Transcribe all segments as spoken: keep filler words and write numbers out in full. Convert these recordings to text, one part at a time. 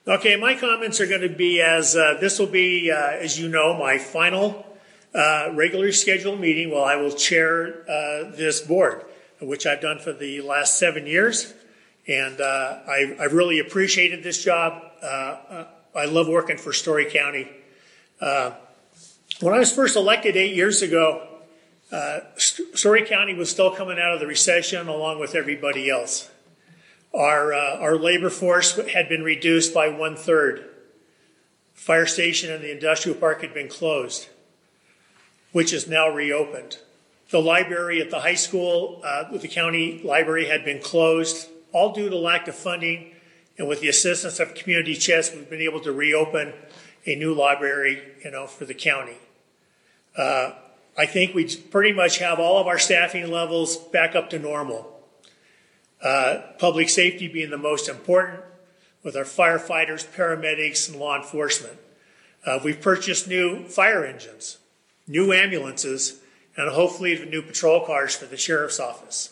Okay, my comments are going to be as, uh, this will be, uh, as you know, my final uh, regularly scheduled meeting while I will chair uh, this board, which I've done for the last seven years. And uh, I, I really appreciated this job. Uh, uh, I love working for Story County. Uh, when I was first elected eight years ago, uh, Story County was still coming out of the recession along with everybody else. Our, uh, our labor force had been reduced by one third. Fire station and the industrial park had been closed, which is now reopened. The library at the high school, uh, the county library, had been closed, all due to lack of funding. And with the assistance of Community Chest, we've been able to reopen a new library, you know, for the county. Uh, I think we pretty much have all of our staffing levels back up to normal. Uh, public safety being the most important, with our firefighters, paramedics, and law enforcement. Uh, we've purchased new fire engines, new ambulances, and hopefully the new patrol cars for the sheriff's office.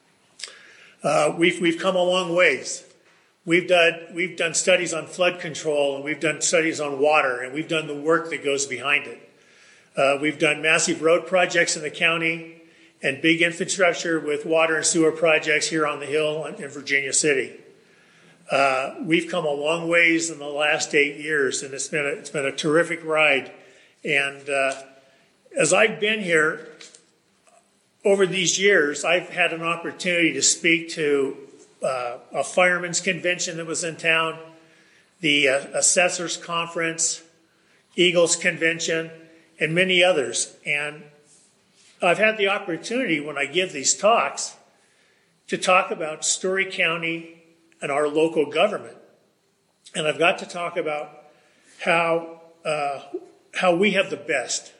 Uh, we've we've come a long ways. We've done we've done studies on flood control, and we've done studies on water, and we've done the work that goes behind it. Uh, we've done massive road projects in the county and big infrastructure with water and sewer projects here on the Hill in Virginia City. Uh, we've come a long ways in the last eight years, and it's been a, it's been a terrific ride. And uh, as I've been here over these years, I've had an opportunity to speak to uh, a firemen's convention that was in town, the uh, Assessors Conference, Eagles Convention, and many others. And I've had the opportunity when I give these talks to talk about Story County and our local government. And I've got to talk about how uh, how we have the best.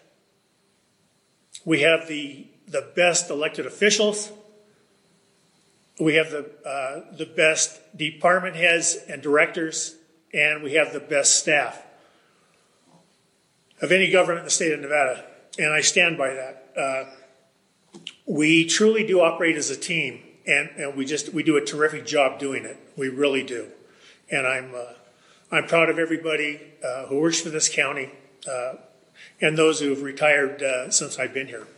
We have the the best elected officials. We have the uh, the best department heads and directors, and we have the best staff of any government in the state of Nevada. And I stand by that. Uh, we truly do operate as a team, and, and we just we do a terrific job doing it. We really do. And I'm uh, I'm proud of everybody uh, who works for this county uh, and those who have retired uh, since I've been here.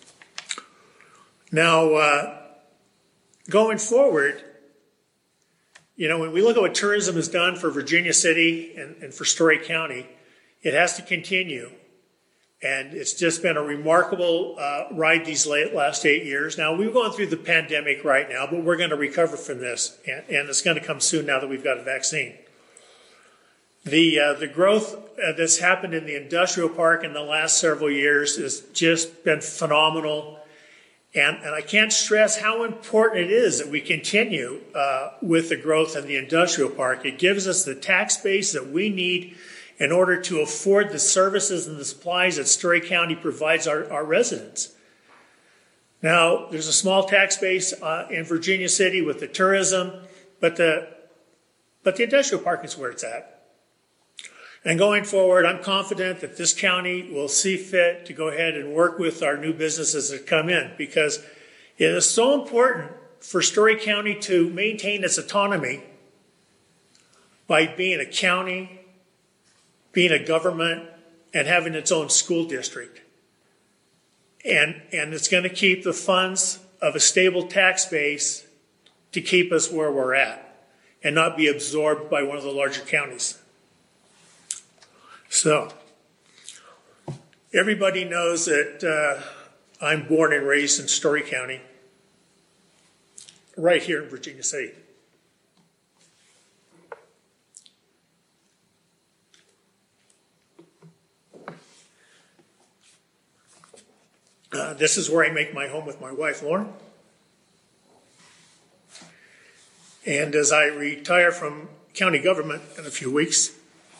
Now, uh, going forward, you know, when we look at what tourism has done for Virginia City and, and for Story County, it has to continue. And it's just been a remarkable uh, ride these late, last eight years. Now, we're going through the pandemic right now, but we're going to recover from this. And, and it's going to come soon now that we've got a vaccine. The uh, the growth uh, that's happened in the industrial park in the last several years has just been phenomenal. And, and I can't stress how important it is that we continue uh, with the growth in the industrial park. It gives us the tax base that we need in order to afford the services and the supplies that Story County provides our, our residents. Now, there's a small tax base uh, in Virginia City with the tourism, but the but the industrial park is where it's at. And going forward, I'm confident that this county will see fit to go ahead and work with our new businesses that come in, because it is so important for Story County to maintain its autonomy by being a county, being a government, and having its own school district. And, and it's going to keep the funds of a stable tax base to keep us where we're at and not be absorbed by one of the larger counties. So, everybody knows that uh, I'm born and raised in Story County, right here in Virginia City. Uh, this is where I make my home with my wife, Lauren. And as I retire from county government in a few weeks,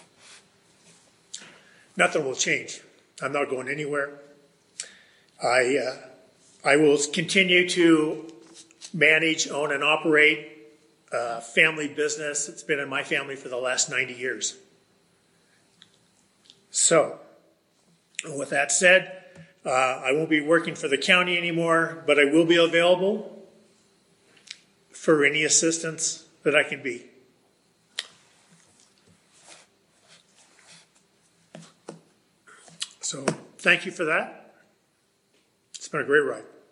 nothing will change. I'm not going anywhere. I uh, I will continue to manage, own, and operate a family business. It's been in my family for the last ninety years. So, with that said, uh, I won't be working for the county anymore, but I will be available for any assistance that I can be. So thank you for that. It's been a great ride.